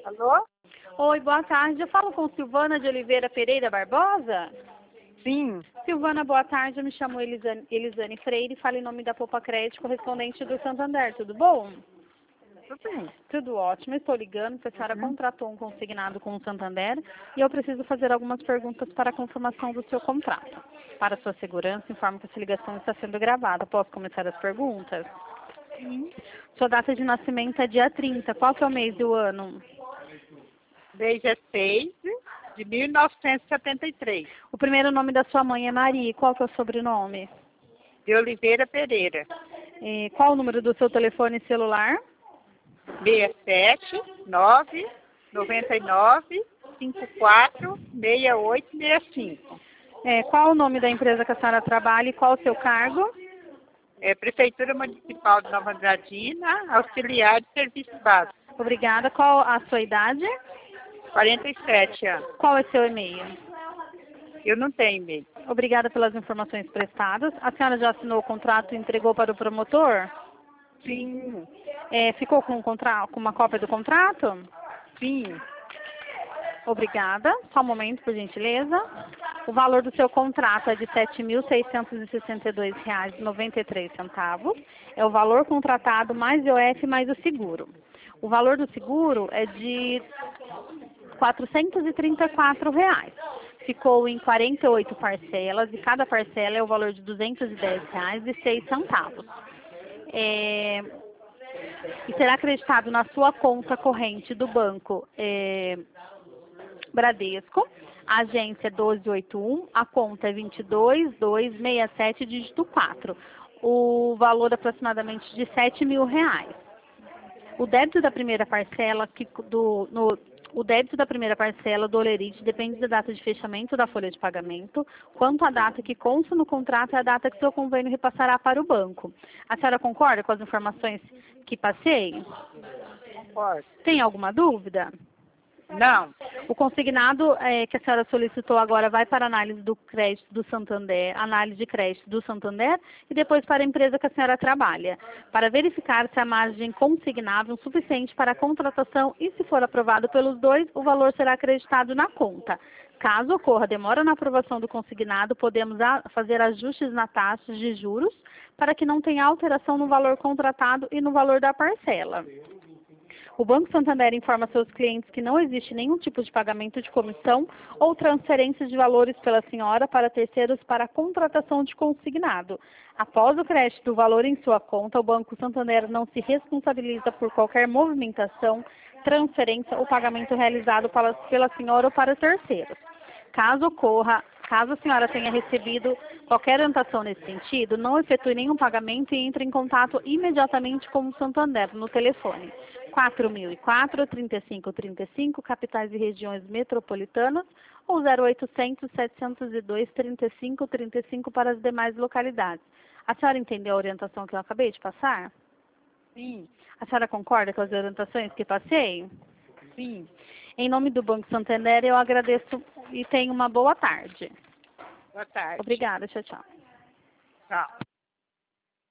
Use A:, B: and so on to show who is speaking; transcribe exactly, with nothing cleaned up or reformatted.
A: Alô?
B: Oi, boa tarde. Eu falo com Silvana de Oliveira Pereira Barbosa?
A: Sim.
B: Silvana, boa tarde. Eu me chamo Elisane, Elisane Freire e falo em nome da Poupa Crédito, correspondente do Santander. Tudo bom?
A: Tudo bem.
B: Tudo ótimo. Estou ligando porque a senhora
A: Uhum.
B: contratou um consignado com o Santander e eu preciso fazer algumas perguntas para a confirmação do seu contrato. Para sua segurança, informo que essa ligação está sendo gravada. Posso começar as perguntas?
A: Sim.
B: Sua data de nascimento é dia trinta. Qual que é o mês e o ano?
A: dezesseis de mil novecentos e setenta e três.
B: O primeiro nome da sua mãe é Maria. Qual que é o sobrenome?
A: De Oliveira Pereira.
B: E qual o número do seu telefone celular?
A: seis sete nove nove nove cinco quatro seis oito seis cinco.
B: É, qual o nome da empresa que a senhora trabalha e qual o seu cargo?
A: É Prefeitura Municipal de Nova Andradina, auxiliar de serviço básico.
B: Obrigada. Qual a sua idade?
A: quarenta e sete anos.
B: Qual é seu e-mail?
A: Eu não tenho e-mail.
B: Obrigada pelas informações prestadas. A senhora já assinou o contrato e entregou para o promotor?
A: Sim.
B: É, ficou com, um contra... com uma cópia do contrato?
A: Sim.
B: Obrigada. Só um momento, por gentileza. O valor do seu contrato é de sete mil seiscentos e sessenta e dois reais e noventa e três centavos. É o valor contratado mais I O F mais o seguro. O valor do seguro é de quatrocentos e trinta e quatro reais. Ficou em quarenta e oito parcelas e cada parcela é o valor de duzentos e dez reais e seis centavos. É, e será acreditado na sua conta corrente do banco é, Bradesco, a agência é doze oitenta e um, a conta é vinte e dois mil duzentos e sessenta e sete, dígito quatro. O valor aproximadamente de sete mil reais. O débito da primeira parcela que do no, o débito da primeira parcela do Olerite depende da data de fechamento da folha de pagamento, quanto à data que consta no contrato é a data que seu convênio repassará para o banco. A senhora concorda com as informações que passei?
A: Concordo.
B: Tem alguma dúvida?
A: Não.
B: O consignado é, que a senhora solicitou agora vai para a análise do crédito do Santander, análise de crédito do Santander e depois para a empresa que a senhora trabalha, para verificar se a margem consignável é suficiente para a contratação e, se for aprovado pelos dois, o valor será acreditado na conta. Caso ocorra demora na aprovação do consignado, podemos a, fazer ajustes na taxa de juros para que não tenha alteração no valor contratado e no valor da parcela. O Banco Santander informa seus clientes que não existe nenhum tipo de pagamento de comissão ou transferência de valores pela senhora para terceiros para a contratação de consignado. Após o crédito do valor em sua conta, o Banco Santander não se responsabiliza por qualquer movimentação, transferência ou pagamento realizado pela, pela senhora ou para terceiros. Caso ocorra, caso a senhora tenha recebido qualquer orientação nesse sentido, não efetue nenhum pagamento e entre em contato imediatamente com o Santander no telefone quatro mil e quatro, trinta e cinco trinta e cinco, capitais e regiões metropolitanas, ou zero oitocentos, setecentos e dois, trinta e cinco trinta e cinco para as demais localidades. A senhora entendeu a orientação que eu acabei de passar?
A: Sim.
B: A senhora concorda com as orientações que passei?
A: Sim.
B: Em nome do Banco Santander, eu agradeço e tenha uma boa tarde.
A: Boa tarde.
B: Obrigada, tchau, tchau.
A: Tchau.